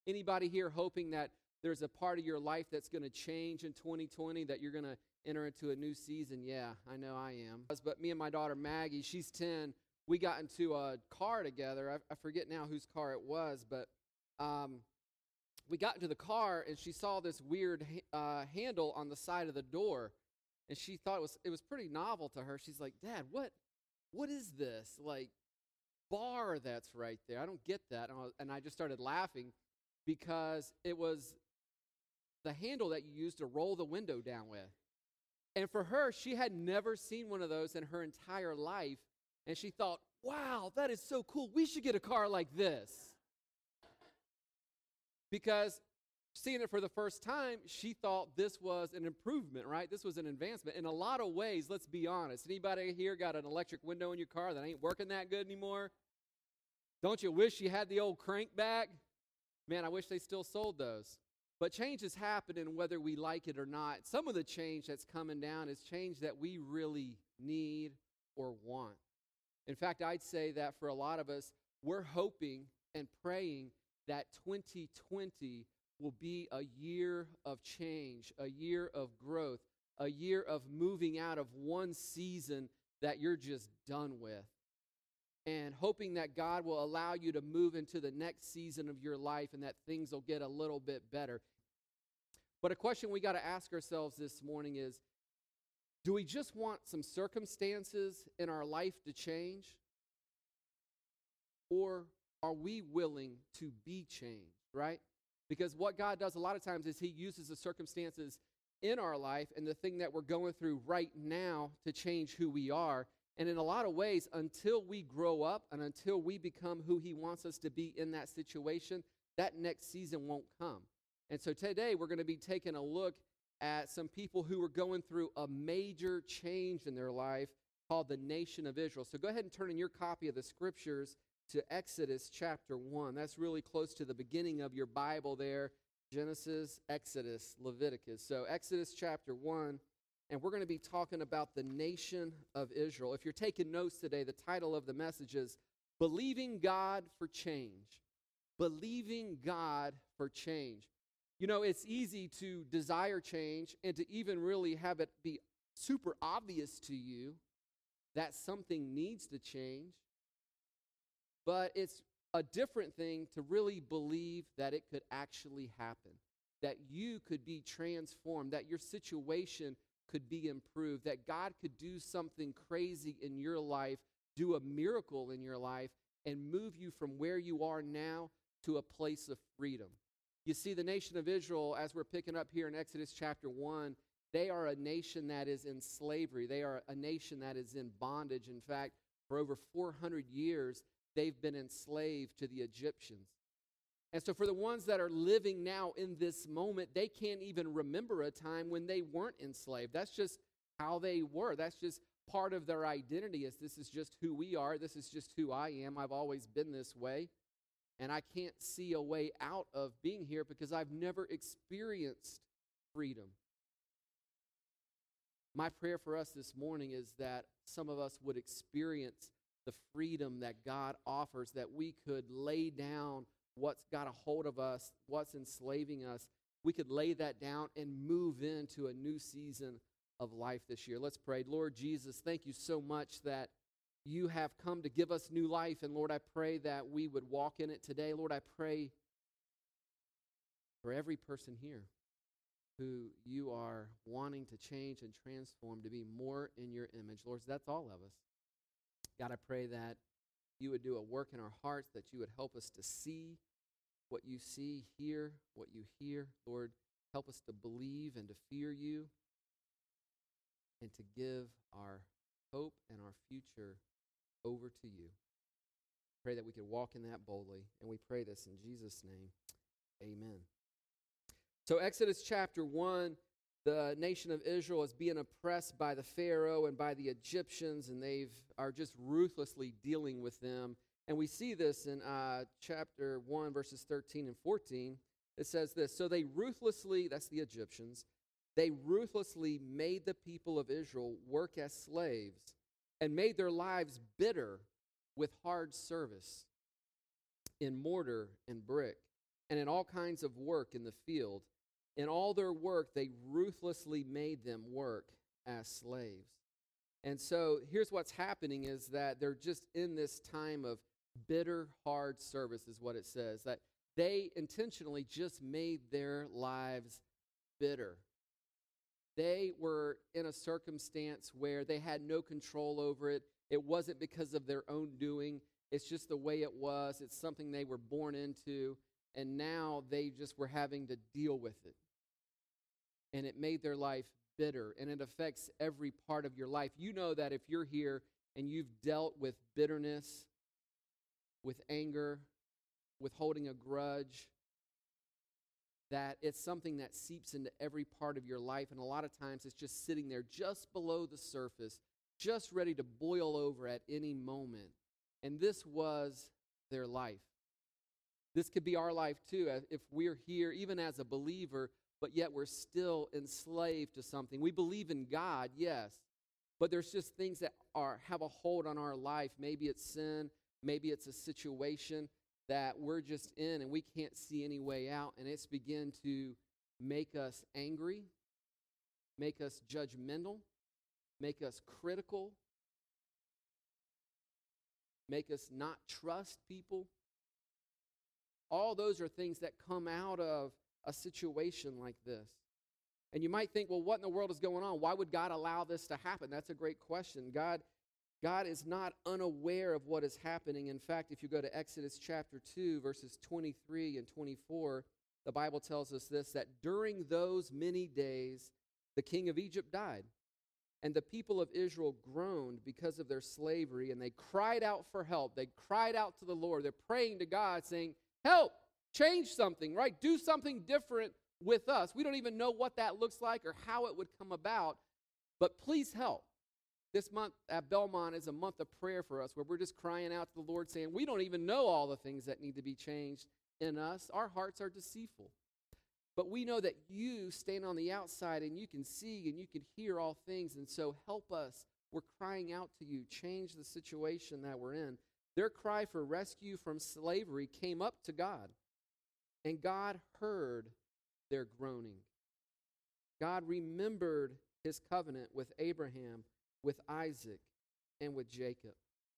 Anybody here hoping that there's a part of your life that's going to change in 2020, that you're going to enter into a new season? Yeah, I know I am. But me and my daughter Maggie, she's 10, we got into a car together. I forget now whose car it was, but we got into the car and she saw this weird handle on the side of the door, and she thought it was pretty novel to her. She's like, "Dad, what is this like bar that's right there? I don't get that." And I just started laughing because it was the handle that you use to roll the window down with. And for her, she had never seen one of those in her entire life, and she thought, "Wow, that is so cool. We should get a car like this." Because seeing it for the first time, she thought this was an improvement, right? This was an advancement. In a lot of ways, let's be honest. Anybody here got an electric window in your car that ain't working that good anymore? Don't you wish you had the old crank back? Man, I wish they still sold those. But change is happening whether we like it or not. Some of the change that's coming down is change that we really need or want. In fact, I'd say that for a lot of us, we're hoping and praying that 2020 will be a year of change, a year of growth, a year of moving out of one season that you're just done with, and hoping that God will allow you to move into the next season of your life and that things will get a little bit better. But a question we got to ask ourselves this morning is, do we just want some circumstances in our life to change? Or are we willing to be changed, right? Because what God does a lot of times is He uses the circumstances in our life and the thing that we're going through right now to change who we are. And in a lot of ways, until we grow up and until we become who He wants us to be in that situation, that next season won't come. And so today we're going to be taking a look at some people who were going through a major change in their life called the nation of Israel. So go ahead and turn in your copy of the scriptures to Exodus chapter 1. That's really close to the beginning of your Bible there. Genesis, Exodus, Leviticus. So Exodus chapter 1, and we're going to be talking about the nation of Israel. If you're taking notes today, the title of the message is Believing God for Change. Believing God for Change. You know, it's easy to desire change and to even really have it be super obvious to you that something needs to change. But it's a different thing to really believe that it could actually happen, that you could be transformed, that your situation could be improved, that God could do something crazy in your life, do a miracle in your life, and move you from where you are now to a place of freedom. You see, the nation of Israel, as we're picking up here in Exodus chapter 1, they are a nation that is in slavery. They are a nation that is in bondage. In fact, for over 400 years, they've been enslaved to the Egyptians. And so for the ones that are living now in this moment, they can't even remember a time when they weren't enslaved. That's just how they were. That's just part of their identity, is this is just who we are. This is just who I am. I've always been this way. And I can't see a way out of being here because I've never experienced freedom. My prayer for us this morning is that some of us would experience the freedom that God offers, that we could lay down what's got a hold of us, what's enslaving us. We could lay that down and move into a new season of life this year. Let's pray. Lord Jesus, thank you so much that you have come to give us new life. And Lord, I pray that we would walk in it today. Lord, I pray for every person here who you are wanting to change and transform to be more in your image. Lord, that's all of us. God, I pray that you would do a work in our hearts, that you would help us to see what you see, hear what you hear. Lord, help us to believe and to fear you and to give our hope and our future over to you. Pray that we could walk in that boldly, and we pray this in Jesus' name. Amen. So Exodus chapter 1, the nation of Israel is being oppressed by the Pharaoh and by the Egyptians, and they are just ruthlessly dealing with them. And we see this in chapter 1, verses 13 and 14. It says this, so they ruthlessly, that's the Egyptians, they ruthlessly made the people of Israel work as slaves and made their lives bitter with hard service in mortar and brick. and in all kinds of work in the field. In all their work, they ruthlessly made them work as slaves. And so here's what's happening is that they're just in this time of bitter, hard service is what it says, that they intentionally just made their lives bitter. They were in a circumstance where they had no control over it. It wasn't because of their own doing. It's just the way it was. It's something they were born into, and now they just were having to deal with it. And it made their life bitter, and it affects every part of your life. You know that if you're here and you've dealt with bitterness, with anger, with holding a grudge, that it's something that seeps into every part of your life, and a lot of times it's just sitting there just below the surface, just ready to boil over at any moment. And this was their life. This could be our life too, if we're here, even as a believer, but yet we're still enslaved to something. We believe in God, yes, but there's just things that have a hold on our life. Maybe it's sin, maybe it's a situation that we're just in and we can't see any way out, and it's begin to make us angry, make us judgmental, make us critical, make us not trust people. All those are things that come out of a situation like this. And you might think, well, what in the world is going on? Why would God allow this to happen? That's a great question. God is not unaware of what is happening. In fact, if you go to Exodus chapter 2, verses 23 and 24, the Bible tells us this, that during those many days, the king of Egypt died, and the people of Israel groaned because of their slavery, and they cried out for help. They cried out to the Lord. They're praying to God, saying, help, change something, right? Do something different with us. We don't even know what that looks like or how it would come about, but please help. This month at Belmont is a month of prayer for us where we're just crying out to the Lord saying, we don't even know all the things that need to be changed in us. Our hearts are deceitful. But we know that you stand on the outside and you can see and you can hear all things. And so help us. We're crying out to you. Change the situation that we're in. Their cry for rescue from slavery came up to God. And God heard their groaning. God remembered his covenant with Abraham, with Isaac, and with Jacob.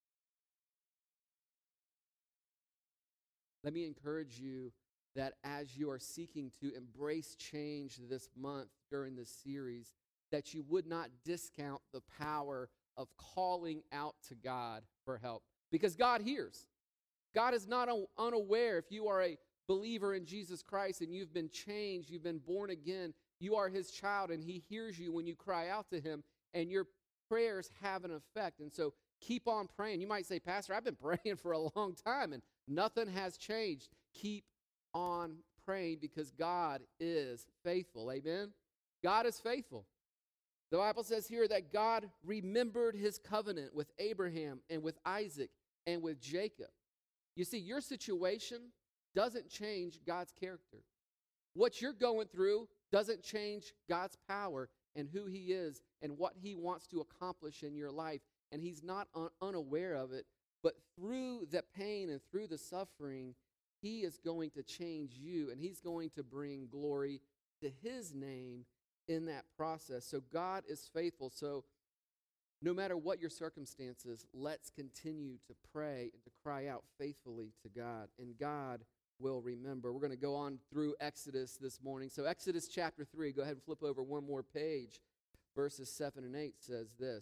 Let me encourage you that as you are seeking to embrace change this month during this series, that you would not discount the power of calling out to God for help. Because God hears. God is not unaware. If you are a believer in Jesus Christ and you've been changed, you've been born again, you are his child, and he hears you when you cry out to him, and your prayers have an effect. And so keep on praying. You might say, Pastor, I've been praying for a long time and nothing has changed. Keep on praying because God is faithful. Amen? God is faithful. The Bible says here that God remembered his covenant with Abraham and with Isaac and with Jacob. You see, your situation doesn't change God's character. What you're going through doesn't change God's power and who he is and what he wants to accomplish in your life. And he's not unaware of it. But through the pain and through the suffering, he is going to change you, and he's going to bring glory to his name in that process. So God is faithful. So no matter what your circumstances, let's continue to pray and to cry out faithfully to God, and God will remember. We're going to go on through Exodus this morning. So Exodus chapter 3, go ahead and flip over one more page. Verses 7 and 8 says this.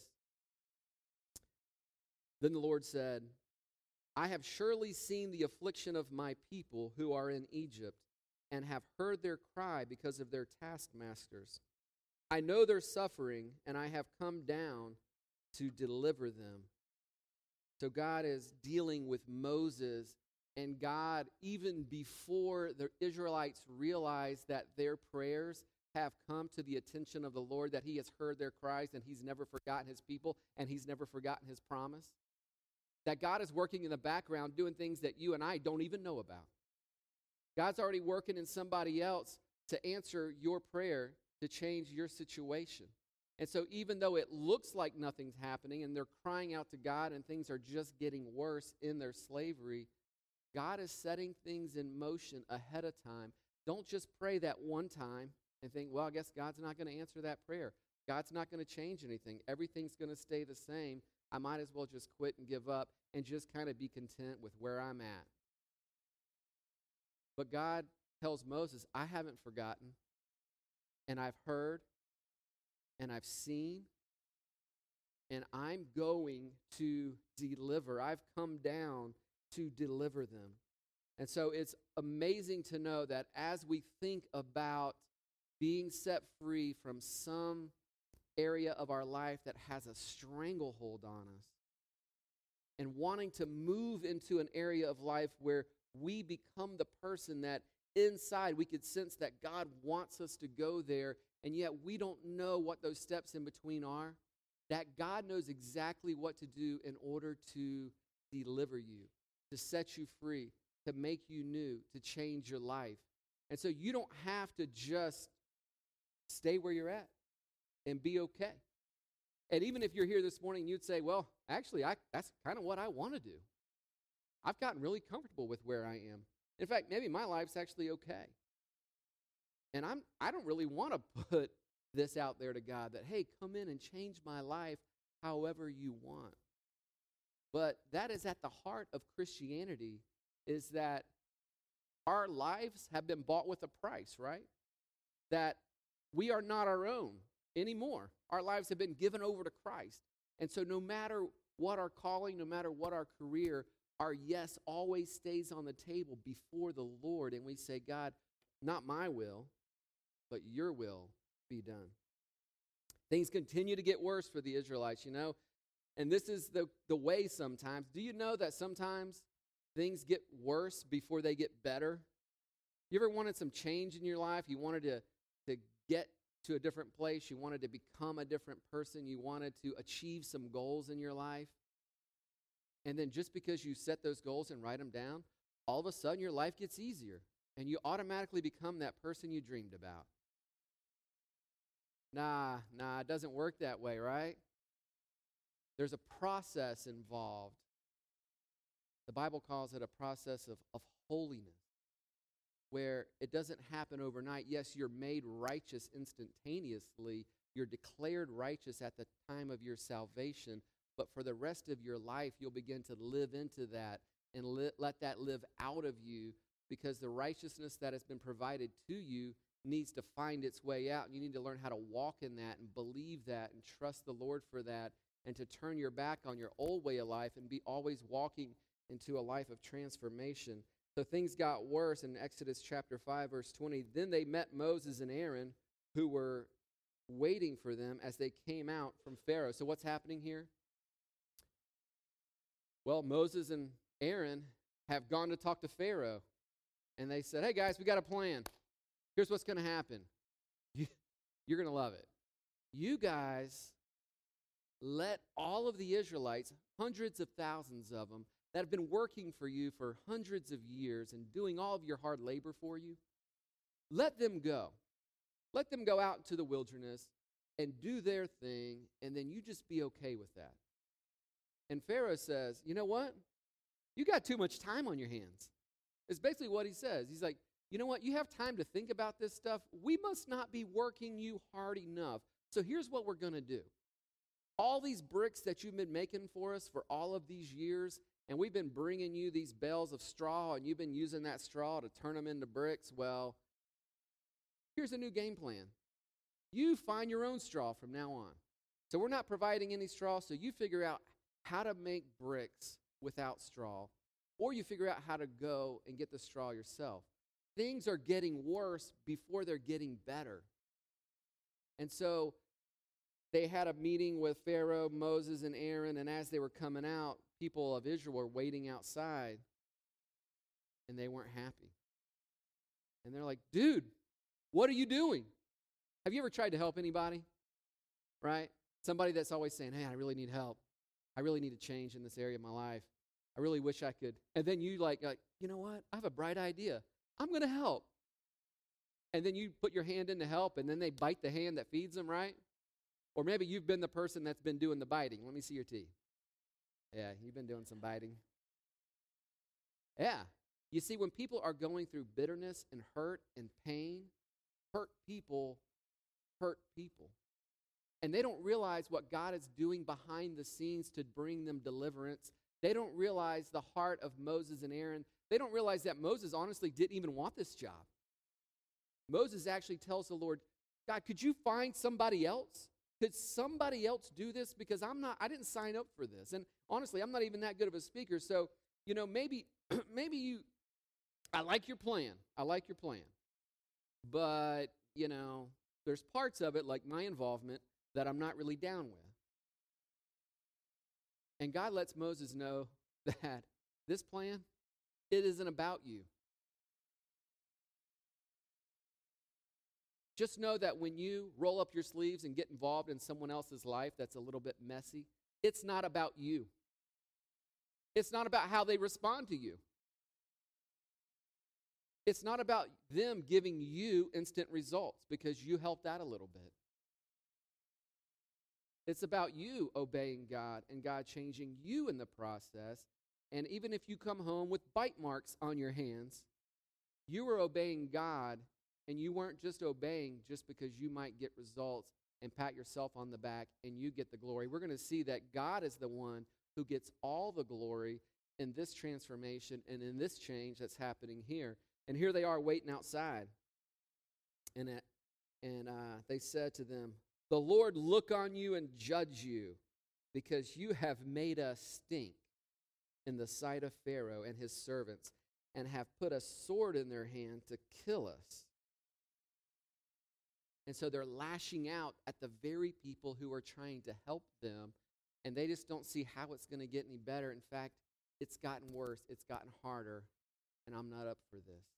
Then the Lord said, I have surely seen the affliction of my people who are in Egypt, and have heard their cry because of their taskmasters. I know their suffering, and I have come down to deliver them. So God is dealing with Moses, and God, even before the Israelites realized that their prayers have come to the attention of the Lord, that he has heard their cries, and he's never forgotten his people, and he's never forgotten his promise. That God is working in the background doing things that you and I don't even know about. God's already working in somebody else to answer your prayer, to change your situation. And so even though it looks like nothing's happening and they're crying out to God and things are just getting worse in their slavery, God is setting things in motion ahead of time. Don't just pray that one time and think, well, I guess God's not going to answer that prayer. God's not going to change anything. Everything's going to stay the same. I might as well just quit and give up and just kind of be content with where I'm at. But God tells Moses, I haven't forgotten, and I've heard, and I've seen, and I'm going to deliver. I've come down to deliver them. And so it's amazing to know that as we think about being set free from some area of our life that has a stranglehold on us and wanting to move into an area of life where we become the person that inside we could sense that God wants us to go there, and yet we don't know what those steps in between are, that God knows exactly what to do in order to deliver you, to set you free, to make you new, to change your life. And so you don't have to just stay where you're at and be okay. And even if you're here this morning, you'd say, well, actually, that's kind of what I want to do. I've gotten really comfortable with where I am. In fact, maybe my life's actually okay. And I don't really want to put this out there to God that, hey, come in and change my life however you want. But that is at the heart of Christianity, is that our lives have been bought with a price, right? That we are not our own anymore. Our lives have been given over to Christ. And so no matter what our calling, no matter what our career, our yes always stays on the table before the Lord. And we say, God, not my will, but your will be done. Things continue to get worse for the Israelites, you know. And this is the way sometimes. Do you know that sometimes things get worse before they get better? You ever wanted some change in your life? You wanted to get to a different place. You wanted to become a different person. You wanted to achieve some goals in your life. And then just because you set those goals and write them down, all of a sudden your life gets easier. And you automatically become that person you dreamed about. Nah, it doesn't work that way, right? There's a process involved. The Bible calls it a process of holiness, where it doesn't happen overnight. Yes, you're made righteous instantaneously. You're declared righteous at the time of your salvation. But for the rest of your life, you'll begin to live into that and let that live out of you, because the righteousness that has been provided to you needs to find its way out. You need to learn how to walk in that and believe that and trust the Lord for that, and to turn your back on your old way of life and be always walking into a life of transformation. So things got worse in Exodus chapter 5, verse 20. Then they met Moses and Aaron, who were waiting for them as they came out from Pharaoh. So what's happening here? Well, Moses and Aaron have gone to talk to Pharaoh. And they said, hey, guys, we got a plan. Here's what's going to happen. You're going to love it. You guys let all of the Israelites, hundreds of thousands of them, that have been working for you for hundreds of years and doing all of your hard labor for you, let them go. Let them go out into the wilderness and do their thing, and then you just be okay with that. And Pharaoh says, you know what? You got too much time on your hands. It's basically what he says. He's like, you know what? You have time to think about this stuff. We must not be working you hard enough. So here's what we're going to do. All these bricks that you've been making for us for all of these years, and we've been bringing you these bales of straw, and you've been using that straw to turn them into bricks. Well, here's a new game plan. You find your own straw from now on. So we're not providing any straw, so you figure out how to make bricks without straw, or you figure out how to go and get the straw yourself. Things are getting worse before they're getting better. And so they had a meeting with Pharaoh, Moses, and Aaron, and as they were coming out, people of Israel were waiting outside, and they weren't happy. And they're like, dude, what are you doing? Have you ever tried to help anybody? Right? Somebody that's always saying, hey, I really need help. I really need to change in this area of my life. I really wish I could. And then you like, you know what? I have a bright idea. I'm going to help. And then you put your hand in to help, and then they bite the hand that feeds them, right? Or maybe you've been the person that's been doing the biting. Let me see your teeth. Yeah, you've been doing some biting. Yeah. You see, when people are going through bitterness and hurt and pain, hurt people hurt people. And they don't realize what God is doing behind the scenes to bring them deliverance. They don't realize the heart of Moses and Aaron. They don't realize that Moses honestly didn't even want this job. Moses actually tells the Lord, God, could you find somebody else? Could somebody else do this? Because I didn't sign up for this. And honestly, I'm not even that good of a speaker. So, maybe I like your plan. I like your plan. But, there's parts of it, like my involvement, that I'm not really down with. And God lets Moses know that this plan, it isn't about you. Just know that when you roll up your sleeves and get involved in someone else's life that's a little bit messy, it's not about you. It's not about how they respond to you. It's not about them giving you instant results because you helped out a little bit. It's about you obeying God and God changing you in the process. And even if you come home with bite marks on your hands, you were obeying God, and you weren't just obeying just because you might get results and pat yourself on the back and you get the glory. We're going to see that God is the one who gets all the glory in this transformation and in this change that's happening here. And here they are waiting outside. And they said to them, the Lord look on you and judge you, because you have made us stink in the sight of Pharaoh and his servants, and have put a sword in their hand to kill us. And so they're lashing out at the very people who are trying to help them, and they just don't see how it's going to get any better. In fact, it's gotten worse, it's gotten harder, and I'm not up for this.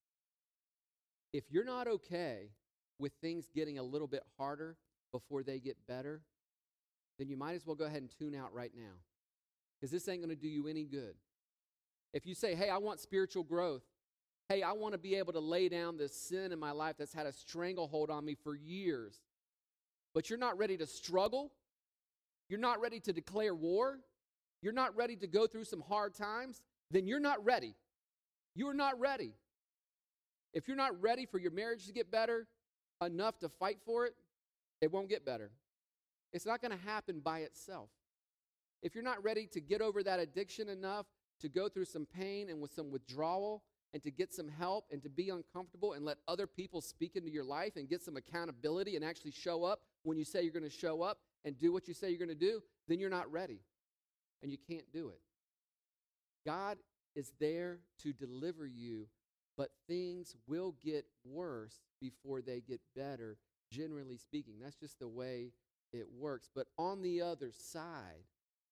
If you're not okay with things getting a little bit harder before they get better, then you might as well go ahead and tune out right now, because this ain't going to do you any good. If you say, hey, I want spiritual growth, hey, I want to be able to lay down this sin in my life that's had a stranglehold on me for years, but you're not ready to struggle, you're not ready to declare war, you're not ready to go through some hard times, then you're not ready. You're not ready. If you're not ready for your marriage to get better enough to fight for it, it won't get better. It's not going to happen by itself. If you're not ready to get over that addiction enough to go through some pain and with some withdrawal and to get some help and to be uncomfortable and let other people speak into your life and get some accountability and actually show up when you say you're going to show up and do what you say you're going to do, then you're not ready and you can't do it. God is there to deliver you, but things will get worse before they get better, generally speaking. That's just the way it works. But on the other side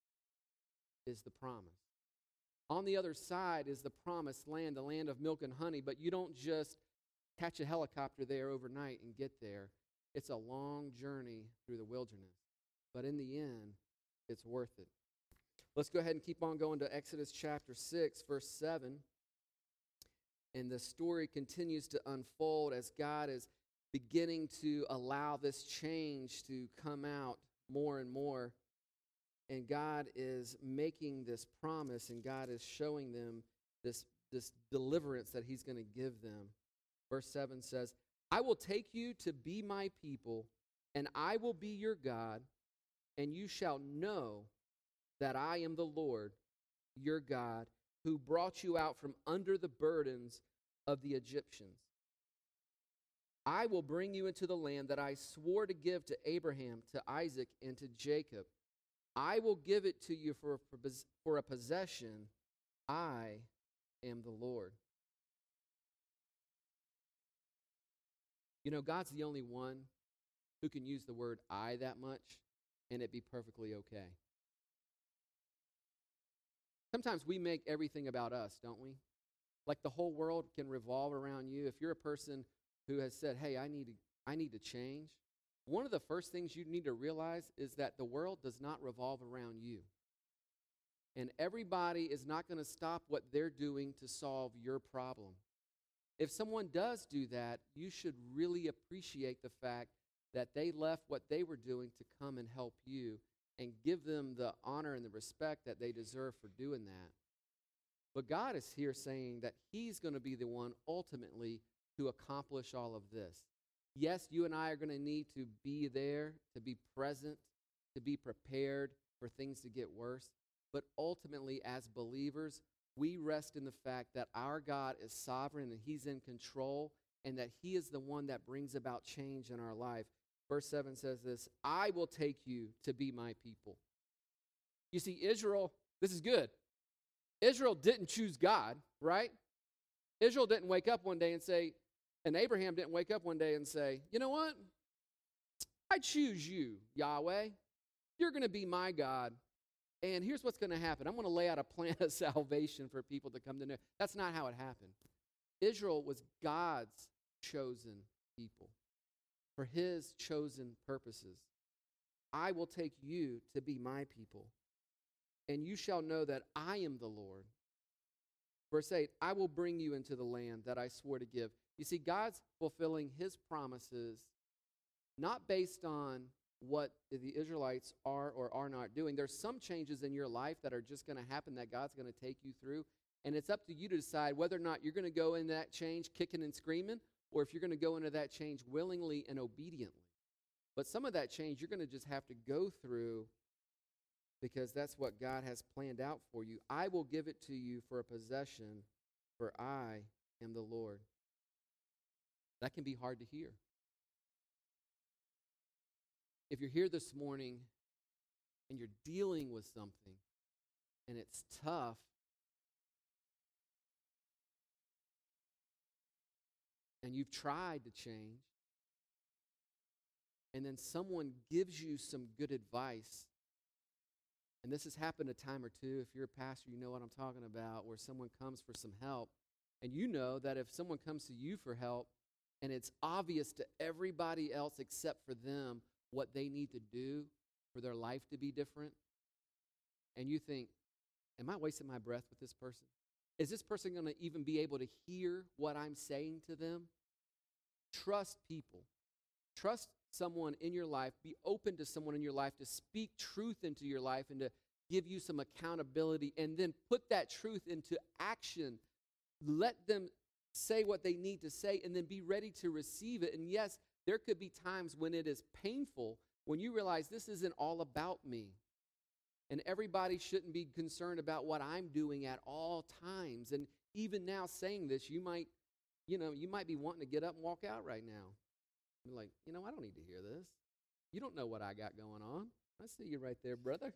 is the promise. On the other side is the promised land, the land of milk and honey, but you don't just catch a helicopter there overnight and get there. It's a long journey through the wilderness, but in the end, it's worth it. Let's go ahead and keep on going to Exodus chapter 6, verse 7. And the story continues to unfold as God is beginning to allow this change to come out more and more. And God is making this promise, and God is showing them this deliverance that he's going to give them. Verse 7 says, I will take you to be my people, and I will be your God, and you shall know that I am the Lord, your God, who brought you out from under the burdens of the Egyptians. I will bring you into the land that I swore to give to Abraham, to Isaac, and to Jacob. I will give it to you for a possession. I am the Lord. You know, God's the only one who can use the word I that much and it be perfectly okay. Sometimes we make everything about us, don't we? Like the whole world can revolve around you. If you're a person who has said, hey, I need to change, one of the first things you need to realize is that the world does not revolve around you. And everybody is not going to stop what they're doing to solve your problem. If someone does do that, you should really appreciate the fact that they left what they were doing to come and help you, and give them the honor and the respect that they deserve for doing that. But God is here saying that he's going to be the one ultimately to accomplish all of this. Yes, you and I are going to need to be there, to be present, to be prepared for things to get worse. But ultimately, as believers, we rest in the fact that our God is sovereign and he's in control and that he is the one that brings about change in our life. Verse 7 says this, I will take you to be my people. You see, Israel, this is good. Israel didn't choose God, right? Israel didn't wake up one day and say, and Abraham didn't wake up one day and say, you know what? I choose you, Yahweh. You're going to be my God. And here's what's going to happen. I'm going to lay out a plan of salvation for people to come to know. That's not how it happened. Israel was God's chosen people for his chosen purposes. I will take you to be my people, and you shall know that I am the Lord. Verse 8, I will bring you into the land that I swore to give. You see, God's fulfilling his promises not based on what the Israelites are or are not doing. There's some changes in your life that are just going to happen that God's going to take you through, and it's up to you to decide whether or not you're going to go into that change kicking and screaming, or if you're going to go into that change willingly and obediently. But some of that change you're going to just have to go through because that's what God has planned out for you. I will give it to you for a possession, for I am the Lord. That can be hard to hear. If you're here this morning and you're dealing with something and it's tough, and you've tried to change, and then someone gives you some good advice, and this has happened a time or two. If you're a pastor, you know what I'm talking about, where someone comes for some help, and you know that if someone comes to you for help, and it's obvious to everybody else except for them what they need to do for their life to be different, and you think, am I wasting my breath with this person? Is this person going to even be able to hear what I'm saying to them? Trust people. Trust someone in your life. Be open to someone in your life to speak truth into your life and to give you some accountability, and then put that truth into action. Let them say what they need to say and then be ready to receive it. And yes, there could be times when it is painful, when you realize this isn't all about me. And everybody shouldn't be concerned about what I'm doing at all times. And even now saying this, you might be wanting to get up and walk out right now. You're like, I don't need to hear this. You don't know what I got going on. I see you right there, brother.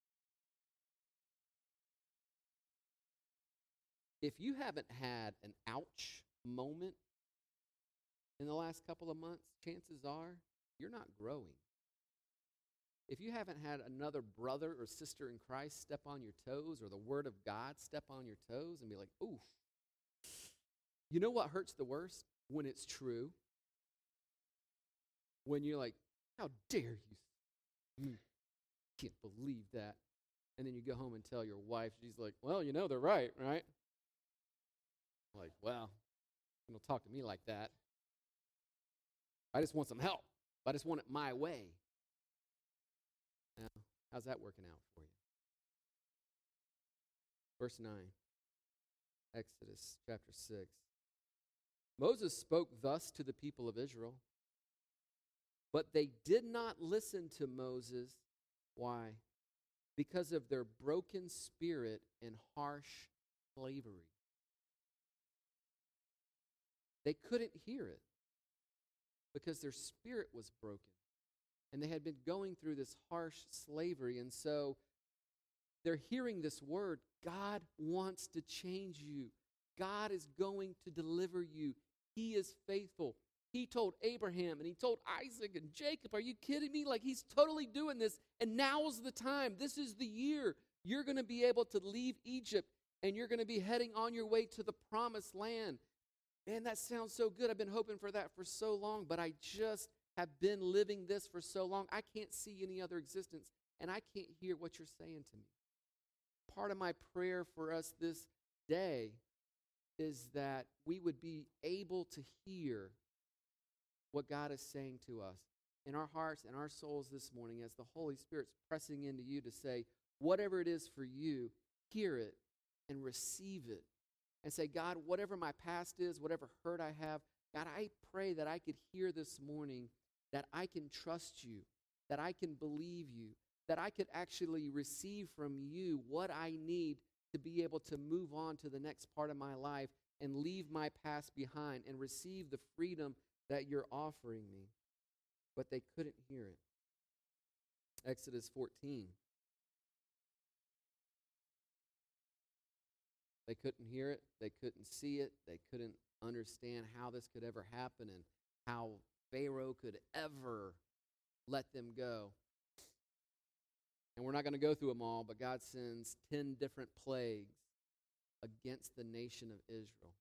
If you haven't had an ouch moment in the last couple of months, chances are you're not growing. If you haven't had another brother or sister in Christ step on your toes, or the Word of God step on your toes and be like, oof. You know what hurts the worst? When it's true. When you're like, how dare you? Can't believe that. And then you go home and tell your wife, she's like, well, they're right, right? Like, well, you don't talk to me like that. I just want some help. I just want it my way. Now, how's that working out for you? Verse 9, Exodus chapter 6. Moses spoke thus to the people of Israel, but they did not listen to Moses. Why? Because of their broken spirit and harsh slavery. They couldn't hear it because their spirit was broken. And they had been going through this harsh slavery. And so they're hearing this word, God wants to change you. God is going to deliver you. He is faithful. He told Abraham and he told Isaac and Jacob, are you kidding me? Like, he's totally doing this. And now's the time. This is the year. You're going to be able to leave Egypt and you're going to be heading on your way to the promised land. Man, that sounds so good. I've been hoping for that for so long, but I just have been living this for so long. I can't see any other existence, and I can't hear what you're saying to me. Part of my prayer for us this day is that we would be able to hear what God is saying to us in our hearts and our souls this morning as the Holy Spirit's pressing into you to say, whatever it is for you, hear it and receive it and say, God, whatever my past is, whatever hurt I have, God, I pray that I could hear this morning that I can trust you, that I can believe you, that I could actually receive from you what I need to be able to move on to the next part of my life and leave my past behind and receive the freedom that you're offering me. But they couldn't hear it. Exodus 14. They couldn't hear it. They couldn't see it. They couldn't understand how this could ever happen and how Pharaoh could ever let them go. And we're not going to go through them all, but God sends 10 different plagues against the nation of Israel.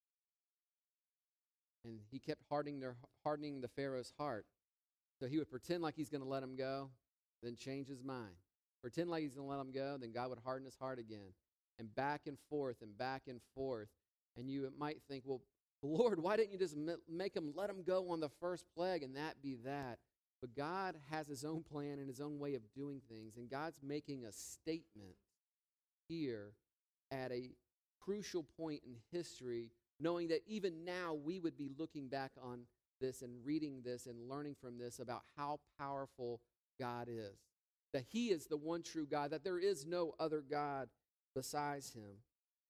And he kept hardening the Pharaoh's heart. So he would pretend like he's going to let him go, then change his mind. Pretend like he's going to let him go, then God would harden his heart again. And back and forth and back and forth. And you might think, well, Lord, why didn't you just make him let him go on the first plague and that be that? But God has his own plan and his own way of doing things. And God's making a statement here at a crucial point in history, knowing that even now we would be looking back on this and reading this and learning from this about how powerful God is. That he is the one true God, that there is no other God besides him.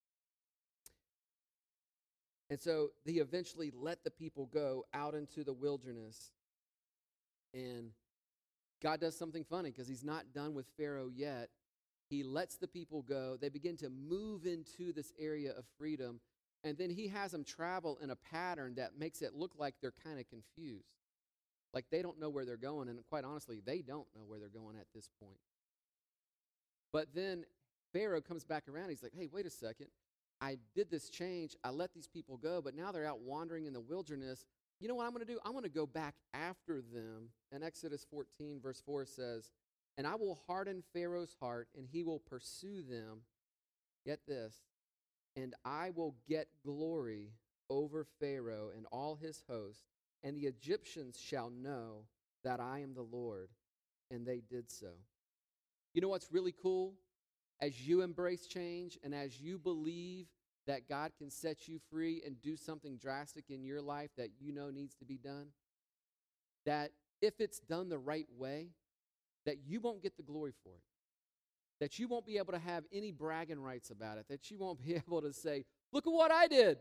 And so he eventually let the people go out into the wilderness. And God does something funny because he's not done with Pharaoh yet. He lets the people go. They begin to move into this area of freedom. And then he has them travel in a pattern that makes it look like they're kind of confused. Like they don't know where they're going. And quite honestly, they don't know where they're going at this point. But then Pharaoh comes back around. He's like, hey, wait a second. I did this change. I let these people go, but now they're out wandering in the wilderness. You know what I'm going to do? I'm going to go back after them. And Exodus 14, verse 4 says, and I will harden Pharaoh's heart, and he will pursue them. Get this. And I will get glory over Pharaoh and all his host, and the Egyptians shall know that I am the Lord. And they did so. You know what's really cool? As you embrace change and as you believe that God can set you free and do something drastic in your life that you know needs to be done, that if it's done the right way, that you won't get the glory for it, that you won't be able to have any bragging rights about it, that you won't be able to say, look at what I did.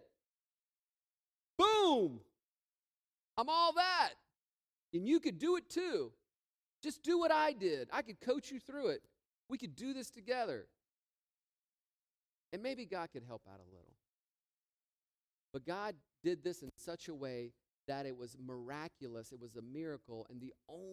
Boom! I'm all that. And you could do it too. Just do what I did. I could coach you through it. We could do this together. And maybe God could help out a little. But God did this in such a way that it was miraculous. It was a miracle. And the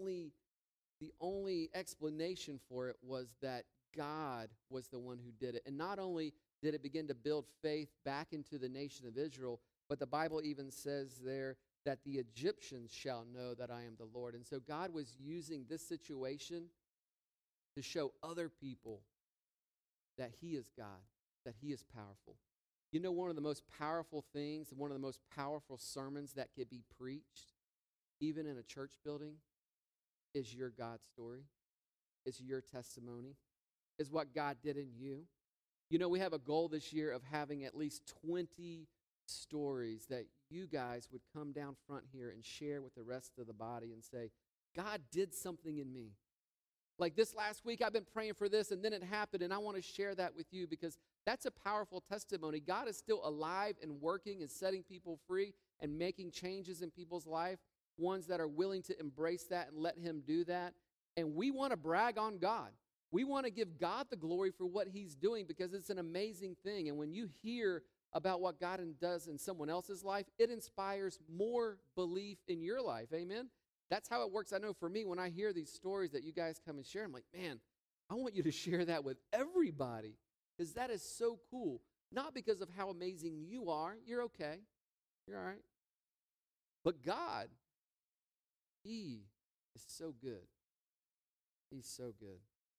only explanation for it was that God was the one who did it. And not only did it begin to build faith back into the nation of Israel, but the Bible even says there that the Egyptians shall know that I am the Lord. And so God was using this situation to show other people that he is God, that he is powerful. You know, one of the most powerful things, one of the most powerful sermons that could be preached, even in a church building, is your God story, is your testimony, is what God did in you. You know, we have a goal this year of having at least 20 stories that you guys would come down front here and share with the rest of the body and say, God did something in me. Like this last week, I've been praying for this, and then it happened, and I want to share that with you because that's a powerful testimony. God is still alive and working and setting people free and making changes in people's life, ones that are willing to embrace that and let him do that. And we want to brag on God. We want to give God the glory for what he's doing because it's an amazing thing. And when you hear about what God does in someone else's life, it inspires more belief in your life. Amen? That's how it works. I know for me, when I hear these stories that you guys come and share, I'm like, man, I want you to share that with everybody because that is so cool. Not because of how amazing you are. You're okay. You're all right. But God, he is so good. He's so good.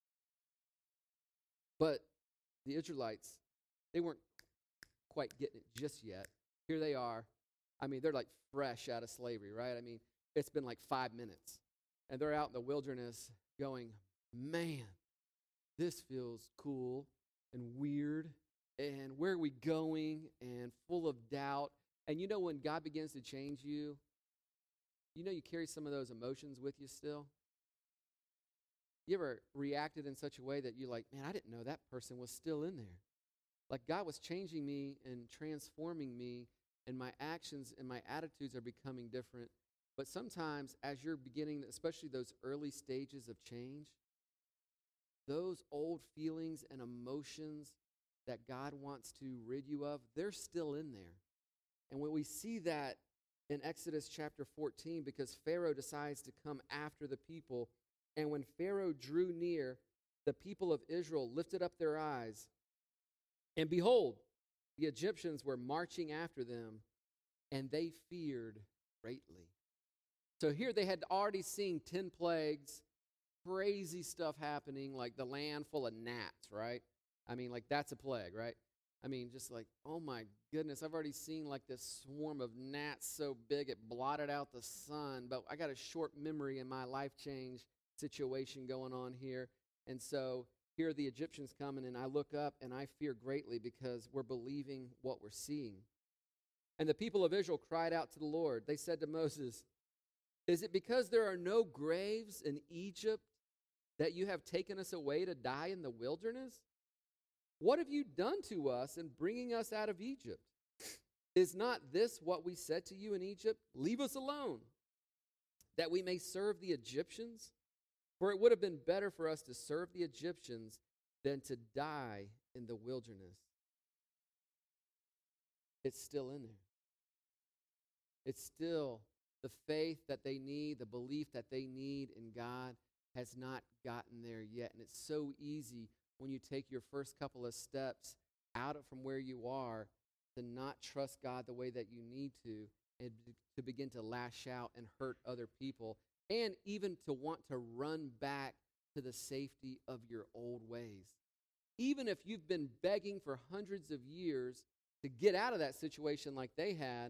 But the Israelites, they weren't quite getting it just yet. Here they are. I mean, they're like fresh out of slavery, right? I mean, it's been like 5 minutes. And they're out in the wilderness going, man, this feels cool and weird and where are we going and full of doubt. And you know when God begins to change you, you know you carry some of those emotions with you still. You ever reacted in such a way that you're like, man, I didn't know that person was still in there. Like God was changing me and transforming me, and my actions and my attitudes are becoming different. But sometimes as you're beginning, especially those early stages of change, those old feelings and emotions that God wants to rid you of, they're still in there. And when we see that in Exodus chapter 14, because Pharaoh decides to come after the people, and when Pharaoh drew near, the people of Israel lifted up their eyes, and behold, the Egyptians were marching after them, and they feared greatly. So here they had already seen 10 plagues, crazy stuff happening, like the land full of gnats, right? I mean, like that's a plague, right? I mean, just like, oh my goodness, I've already seen like this swarm of gnats so big it blotted out the sun. But I got a short memory in my life change situation going on here. And so here the Egyptians coming, and I look up and I fear greatly because we're believing what we're seeing. And the people of Israel cried out to the Lord. They said to Moses, is it because there are no graves in Egypt that you have taken us away to die in the wilderness? What have you done to us in bringing us out of Egypt? Is not this what we said to you in Egypt? Leave us alone, that we may serve the Egyptians? For it would have been better for us to serve the Egyptians than to die in the wilderness. It's still in there. It's still the faith that they need, the belief that they need in God has not gotten there yet. And it's so easy when you take your first couple of steps out from where you are to not trust God the way that you need to, and to begin to lash out and hurt other people, and even to want to run back to the safety of your old ways. Even if you've been begging for hundreds of years to get out of that situation like they had,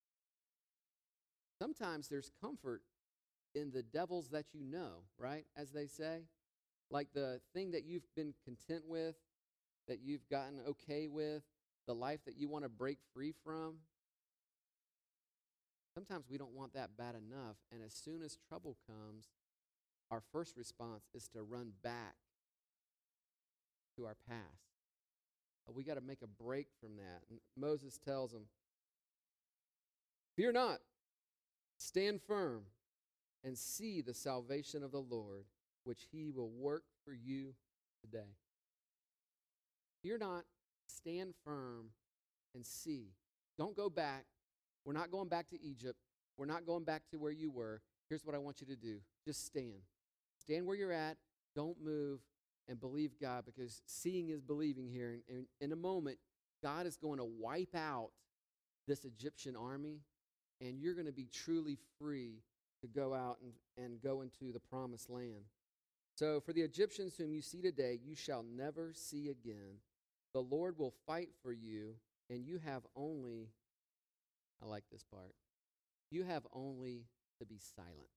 sometimes there's comfort in the devils that you know, right, as they say? Like the thing that you've been content with, that you've gotten okay with, the life that you want to break free from. Sometimes we don't want that bad enough, and as soon as trouble comes, our first response is to run back to our past. We got to make a break from that. And Moses tells them, fear not, stand firm, and see the salvation of the Lord, which he will work for you today. Fear not, stand firm, and see. Don't go back. We're not going back to Egypt. We're not going back to where you were. Here's what I want you to do. Just stand. Stand where you're at. Don't move, and believe God, because seeing is believing here. And in a moment, God is going to wipe out this Egyptian army, and you're going to be truly free to go out and go into the promised land. So for the Egyptians whom you see today, you shall never see again. The Lord will fight for you, and you have only, I like this part, you have only to be silent.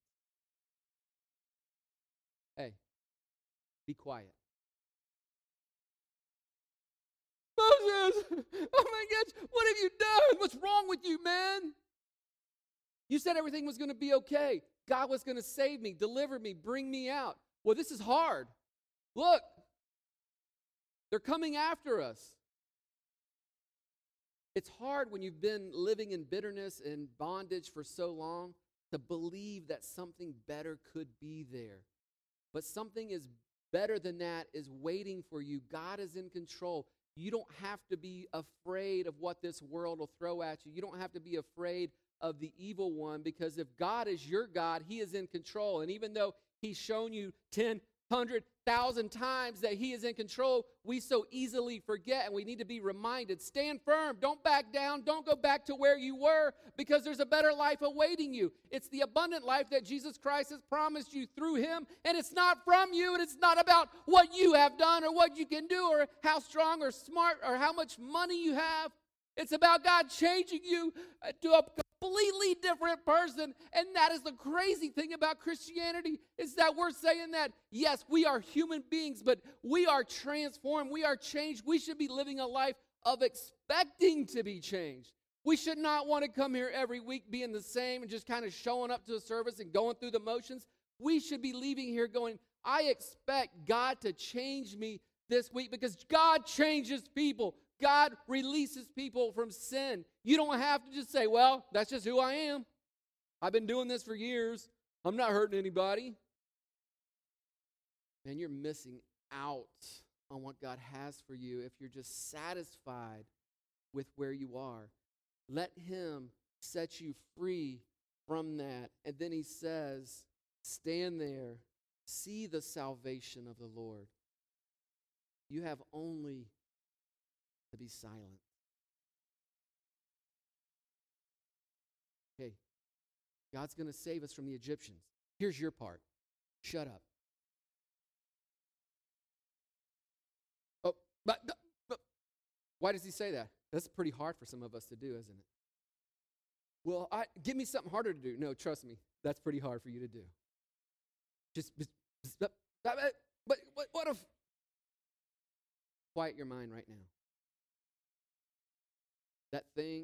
Hey, be quiet. Moses, oh my gosh, what have you done? What's wrong with you, man? You said everything was going to be okay. God was going to save me, deliver me, bring me out. Well, this is hard. Look, they're coming after us. It's hard when you've been living in bitterness and bondage for so long to believe that something better could be there. But something is better than that is waiting for you. God is in control. You don't have to be afraid of what this world will throw at you. You don't have to be afraid of the evil one, because if God is your God, he is in control. And even though he's shown you 10, 100,000 times that he is in control, we so easily forget, and we need to be reminded. Stand firm. Don't back down. Don't go back to where you were, because there's a better life awaiting you. It's the abundant life that Jesus Christ has promised you through him, and it's not from you, and it's not about what you have done or what you can do or how strong or smart or how much money you have. It's about God changing you to a completely different person. And that is the crazy thing about Christianity, is that we're saying that, yes, we are human beings, but we are transformed. We are changed. We should be living a life of expecting to be changed. We should not want to come here every week being the same and just kind of showing up to a service and going through the motions. We should be leaving here going, I expect God to change me this week, because God changes people. God releases people from sin. You don't have to just say, well, that's just who I am. I've been doing this for years. I'm not hurting anybody. Man, you're missing out on what God has for you if you're just satisfied with where you are. Let Him set you free from that. And then He says, stand there, see the salvation of the Lord. You have only to be silent. Okay, God's going to save us from the Egyptians. Here's your part. Shut up. Oh, but why does He say that? That's pretty hard for some of us to do, isn't it? Well, give me something harder to do. No, trust me, that's pretty hard for you to do. But what if? Quiet your mind right now. That thing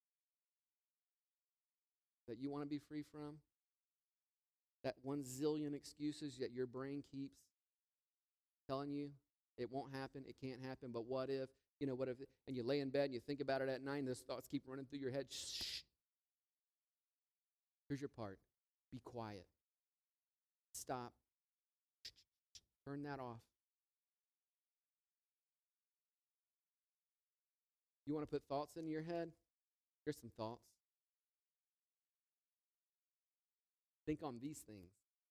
that you want to be free from, that 1 zillion excuses that your brain keeps telling you it won't happen, it can't happen, but what if, what if, and you lay in bed and you think about it at night and those thoughts keep running through your head. Shh. Here's your part. Be quiet. Stop. Turn that off. You want to put thoughts in your head? Here's some thoughts. Think on these things.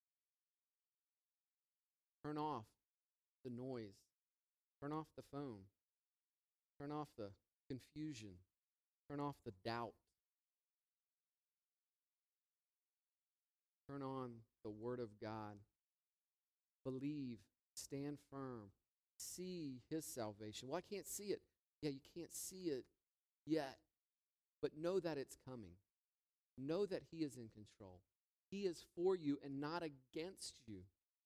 Turn off the noise. Turn off the phone. Turn off the confusion. Turn off the doubt. Turn on the Word of God. Believe. Stand firm. See His salvation. Well, I can't see it. Yeah, you can't see it yet, but know that it's coming. Know that He is in control. He is for you and not against you.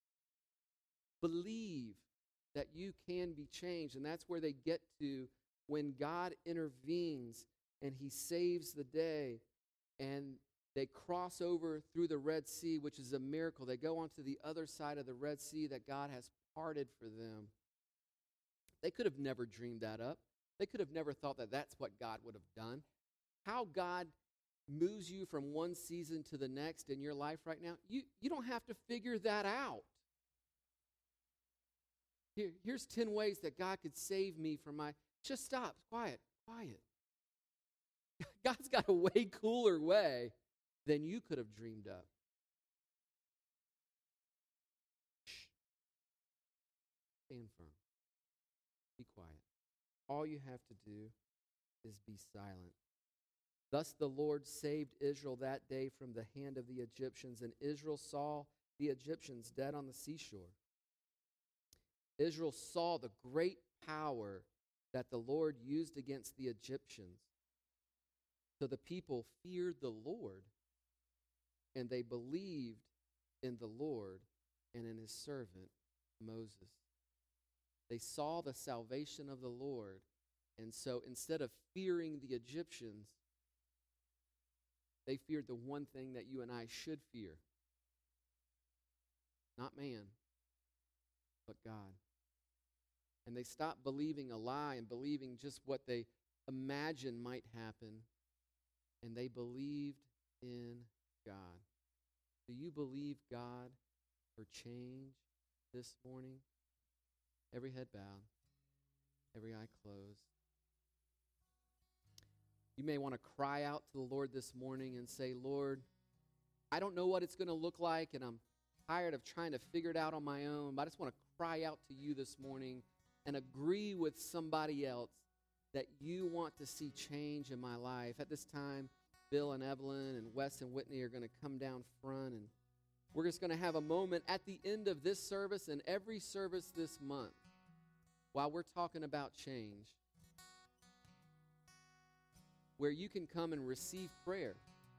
Believe that you can be changed, and that's where they get to when God intervenes and He saves the day, and they cross over through the Red Sea, which is a miracle. They go onto the other side of the Red Sea that God has parted for them. They could have never dreamed that up. They could have never thought that that's what God would have done. How God moves you from one season to the next in your life right now, you don't have to figure that out. Here's 10 ways that God could save me from my... Just stop. Quiet. God's got a way cooler way than you could have dreamed up. Shh. Stand firm. Be quiet. All you have to do is be silent. Thus the Lord saved Israel that day from the hand of the Egyptians, and Israel saw the Egyptians dead on the seashore. Israel saw the great power that the Lord used against the Egyptians. So the people feared the Lord, and they believed in the Lord and in His servant Moses. They saw the salvation of the Lord, and so instead of fearing the Egyptians, they feared the one thing that you and I should fear. Not man, but God. And they stopped believing a lie and believing just what they imagined might happen, and they believed in God. Do you believe God for change this morning? Every head bowed, every eye closed. You may want to cry out to the Lord this morning and say, Lord, I don't know what it's going to look like, and I'm tired of trying to figure it out on my own, but I just want to cry out to you this morning and agree with somebody else that you want to see change in my life. At this time, Bill and Evelyn and Wes and Whitney are going to come down front, and we're just going to have a moment at the end of this service and every service this month while we're talking about change, where you can come and receive prayer,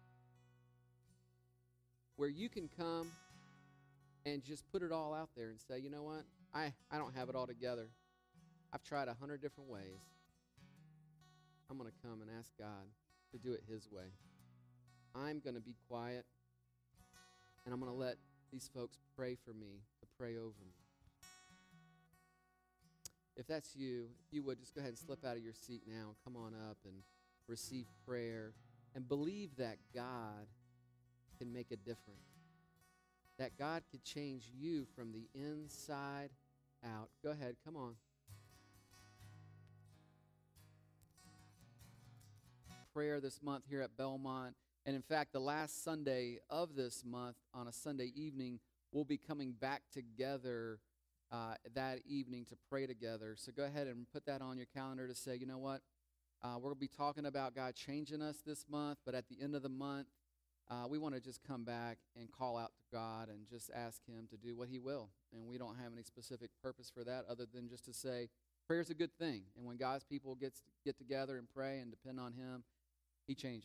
where you can come and just put it all out there and say, you know what, I don't have it all together. I've tried 100 different ways. I'm going to come and ask God to do it His way. I'm going to be quiet, and I'm going to let these folks pray for me, to pray over me. If that's you, if you would, just go ahead and slip out of your seat now. Come on up and receive prayer and believe that God can make a difference, that God could change you from the inside out. Go ahead, come on. Prayer this month here at Belmont. And in fact, the last Sunday of this month, on a Sunday evening, we'll be coming back together that evening to pray together. So go ahead and put that on your calendar to say, you know what, we're going to be talking about God changing us this month, but at the end of the month, we want to just come back and call out to God and just ask Him to do what He will. And we don't have any specific purpose for that other than just to say prayer is a good thing. And when God's people get together and pray and depend on Him, He changes.